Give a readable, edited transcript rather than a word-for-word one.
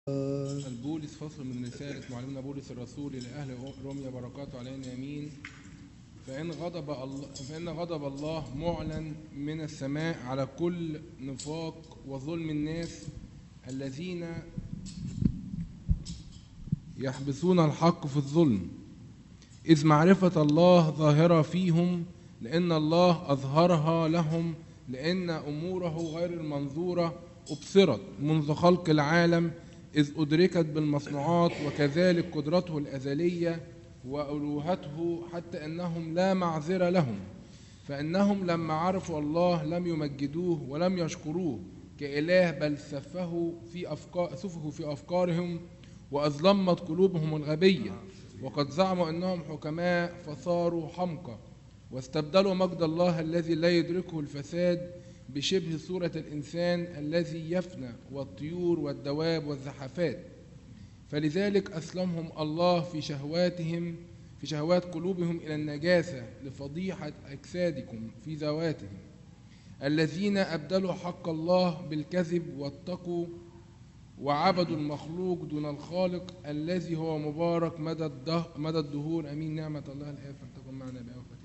البولس فصل من رسالة معلمنا بولس الرسول إلى أهل روميا بركاته علينا آمين. فإن غضب الله معلن من السماء على كل نفاق وظلم الناس الذين يحبسون الحق في الظلم، إذ معرفة الله ظاهرة فيهم، لأن الله أظهرها لهم، لأن أموره غير المنظورة أبصرت منذ خلق العالم، إذ أدركت بالمصنوعات، وكذلك قدرته الأزلية وألوهته، حتى أنهم لا معذرة لهم، فإنهم لما عرفوا الله لم يمجدوه ولم يشكروه كإله، بل سفهوا في أفكارهم وأظلمت قلوبهم الغبية، وقد زعموا أنهم حكماء فصاروا حمقى، واستبدلوا مجد الله الذي لا يدركه الفساد بشبه صورة الإنسان الذي يفنى، والطيور والدواب والزحفات. فلذلك أسلمهم الله في شهوات قلوبهم إلى النجاسة لفضيحة أجسادكم في ذواتهم، الذين أبدلوا حق الله بالكذب واتقوا وعبدوا المخلوق دون الخالق الذي هو مبارك مدى الدهور. أمين. نعمة الله الآب فلتكن معنا بأوفة.